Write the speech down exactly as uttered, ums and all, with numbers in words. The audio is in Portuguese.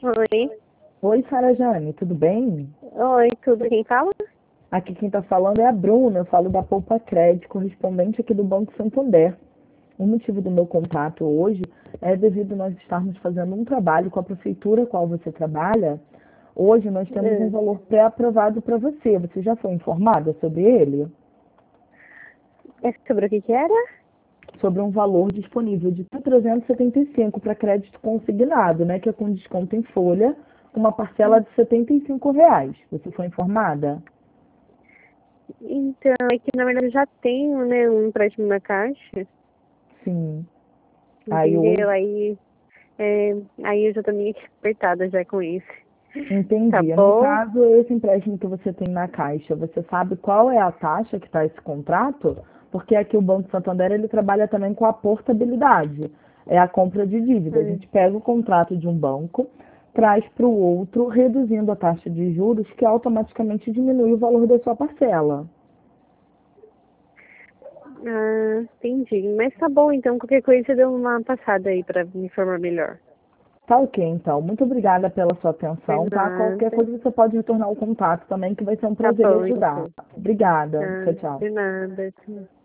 Oi. Oi, Sara Jane, tudo bem? Oi, tudo quem fala? Aqui quem está falando é a Bruna, eu falo da Poupa Crédito, correspondente aqui do Banco Santander. O motivo do meu contato hoje é devido a nós estarmos fazendo um trabalho com a prefeitura a qual você trabalha. Hoje nós temos um Hum. valor pré-aprovado para você. Você já foi informada sobre ele? É sobre o que que era? Sobre um valor disponível de trezentos e setenta e cinco para crédito consignado, né, que é com desconto em folha, com uma parcela de setenta e cinco reais. Você foi informada? Então, é que na verdade eu já tenho, né, um empréstimo na Caixa, Sim. Aí entendeu? hoje, Aí, é, aí eu já tô meio que apertada já com isso. Tá entendi. No bom? caso, esse empréstimo que você tem na Caixa, você sabe qual é a taxa que está esse contrato? Porque aqui o Banco Santander ele trabalha também com a portabilidade, é a compra de dívida. A Hum. gente pega o contrato de um banco, traz para o outro, reduzindo a taxa de juros, que automaticamente diminui o valor da sua parcela. Ah, entendi. Mas tá bom, então qualquer coisa você deu uma passada aí pra me informar melhor. Tá ok, então. Muito obrigada pela sua Por atenção, tá? Qualquer nada. coisa você pode retornar o contato também, que vai ser um Tá prazer lhe bom, ajudar. então. Obrigada. Ah, Tchau, tchau. de nada.